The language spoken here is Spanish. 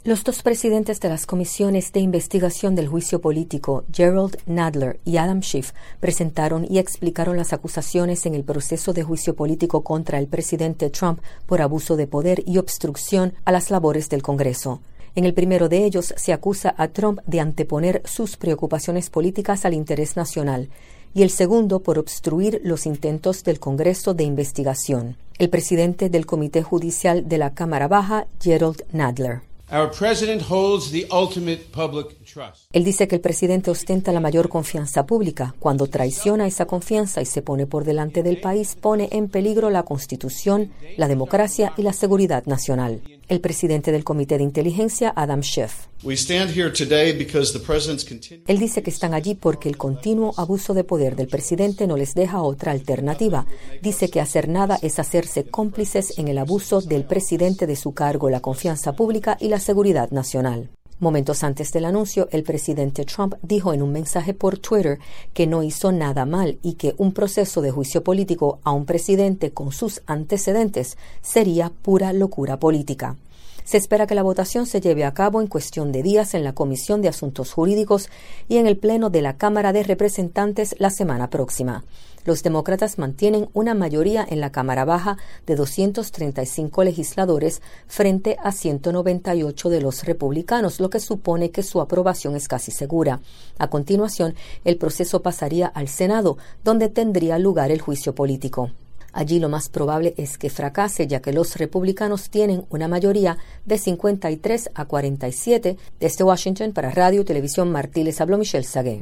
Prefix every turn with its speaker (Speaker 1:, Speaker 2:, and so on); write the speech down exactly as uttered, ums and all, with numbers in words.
Speaker 1: Los dos presidentes de las comisiones de investigación del juicio político, Gerald Nadler y Adam Schiff, presentaron y explicaron las acusaciones en el proceso de juicio político contra el presidente Trump por abuso de poder y obstrucción a las labores del Congreso. En el primero de ellos se acusa a Trump de anteponer sus preocupaciones políticas al interés nacional, y el segundo por obstruir los intentos del Congreso de investigación. El presidente del Comité Judicial de la Cámara Baja, Gerald Nadler.
Speaker 2: Our president holds the ultimate public trust.
Speaker 1: Él dice que el presidente ostenta la mayor confianza pública. Cuando traiciona esa confianza y se pone por delante del país, pone en peligro la Constitución, la democracia y la seguridad nacional. El presidente del Comité de Inteligencia, Adam Schiff.
Speaker 2: We stand here today because the president's continu-
Speaker 1: Él dice que están allí porque el continuo abuso de poder del presidente no les deja otra alternativa. Dice que hacer nada es hacerse cómplices en el abuso del presidente de su cargo, la confianza pública y la seguridad nacional. Momentos antes del anuncio, el presidente Trump dijo en un mensaje por Twitter que no hizo nada mal y que un proceso de juicio político a un presidente con sus antecedentes sería pura locura política. Se espera que la votación se lleve a cabo en cuestión de días en la Comisión de Asuntos Jurídicos y en el Pleno de la Cámara de Representantes la semana próxima. Los demócratas mantienen una mayoría en la Cámara Baja de doscientos treinta y cinco legisladores frente a ciento noventa y ocho de los republicanos, lo que supone que su aprobación es casi segura. A continuación, el proceso pasaría al Senado, donde tendría lugar el juicio político. Allí lo más probable es que fracase, ya que los republicanos tienen una mayoría de cincuenta y tres a cuarenta y siete. Desde Washington, para Radio y Televisión Martí, les habló Michelle Sagué.